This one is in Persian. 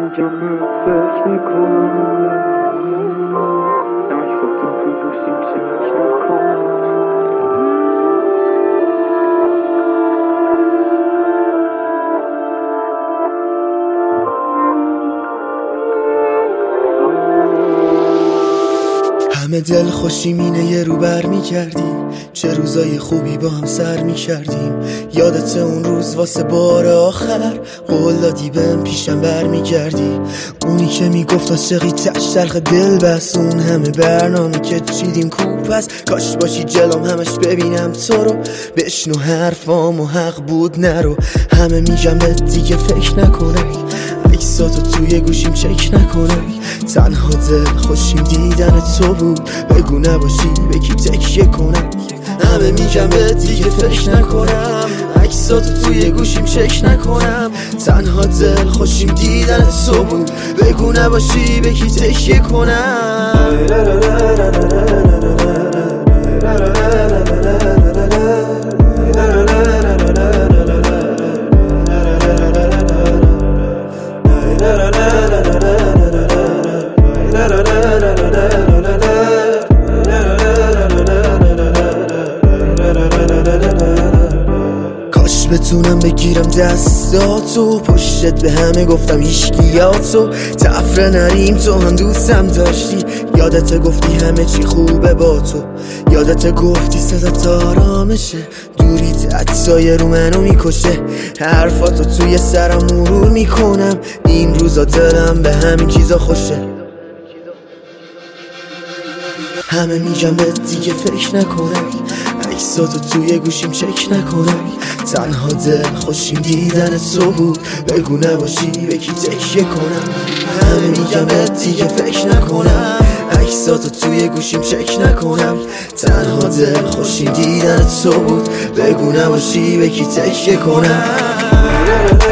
میگم فکر میکنم عکساتو تو گوشیم چک نکنم همه دل خوشیم اینه یه رو بر میکردی، چه روزای خوبی با هم سر میکردیم. یادت اون روز واسه بار آخر قول دادی بهم پیشم بر میگردی. اونی که میگفت عاشقی تش تلخ دل بس، اون همه برنامه که چیدیم کوپ است. کاش باشی جلوم همش ببینم تو رو، بشنو حرفامو حق بود نرو. همه میگم به دیگه فکر نکنه، عکساتو توی گوشیم چک نکنه. تنها دل خوشیم دیدن تو بود، بگو نباشی به کی تکیه کنم. همه میگم به دیگه فکر نکنم، عکساتو توی گوشیم چک نکنم. تنها دل خوشیم دیدن تو بود، بگو نباشی به کی تکیه کنم. کاش بتونم بگیرم دستاتو، پشتت به همه گفتم هیشگیاتو. تفره نریم تو هم دوستم داشتی، یادت گفتی همه چی خوبه با تو. یادت گفتی صدات آرامشه، دوریت عطسای رو منو میکشه. حرفاتو توی سرم مرور میکنم، این روزا دلم به همین چیزا خوشه. همه میگم به دیگه فکر نکنم، عکساتو توی گوشیم چک نکنم. تنها دل خوشیم دیدن تو بود، بگو نباشی به کی تکیه کنم. همه میگم به دیگه فکر نکنم، عکساتو توی گوشیم چک نکنم. تنها دل خوشیم دیدن تو بود، بگو نباشی به کی تکیه کنم.